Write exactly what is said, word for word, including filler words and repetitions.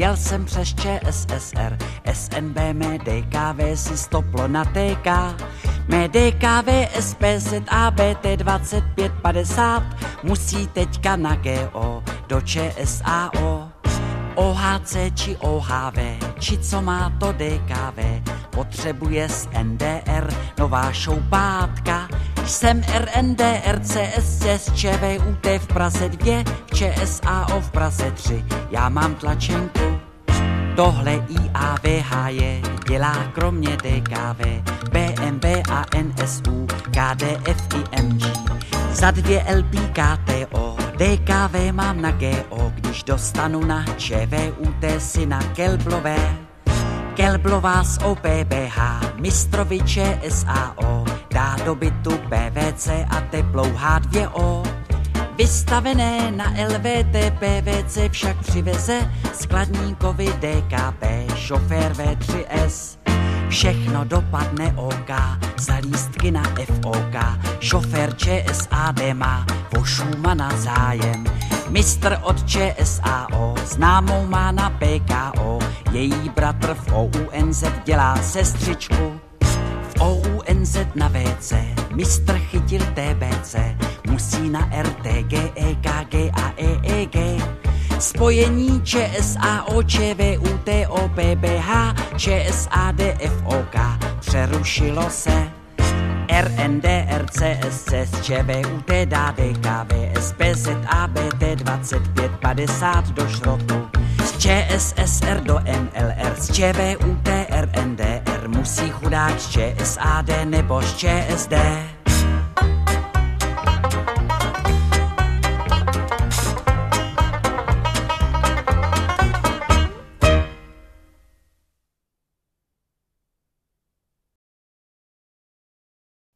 jel jsem přes ČSSR, S N B, mé D K V si stoplo na T K. Mé D K V, S P Z A, B T dvacet pět padesát musí teďka na G O do Č S A O. O H C či O H V, či co má to D K V, potřebuje z N D R nová šoupátka. Jsem R N D R C S C S Č V U T v Praze dva, v Č S A O v Praze tři, já mám tlačenku. Tohle I A V H je dělá kromě D K V, B M W a N S U, K D F i M G. Za dvě L P K T O, D K V mám na G O, když dostanu na Č V U T si na Kelblové. Kelblová z O P B H, mistrovi Č S A O, dá do bytu P V C a teplou H dva O. Vystavené na L V T P V C však přiveze skladníkovi D K P, šofér V tři S. Všechno dopadne OK, za lístky na F O K, šofér Č S A D má o Schumana zájem. Mistr od Č S A O známou má na P K O, její bratr v O U N Z dělá sestřičku. V O U N Z na V C mistr chytil T B C, musí na R T G, E K G a E E G. Spojení Č S A O, Č V U T, O P B H, Č S A D F O K přerušilo se. R N D R C S C S Č V U T dá D K V, S P Z A B T dvacet pět padesát do šrotu. Z Č S S R do N L R, z Č V U T R N D R musí chudák z Č S A D nebo z Č S D.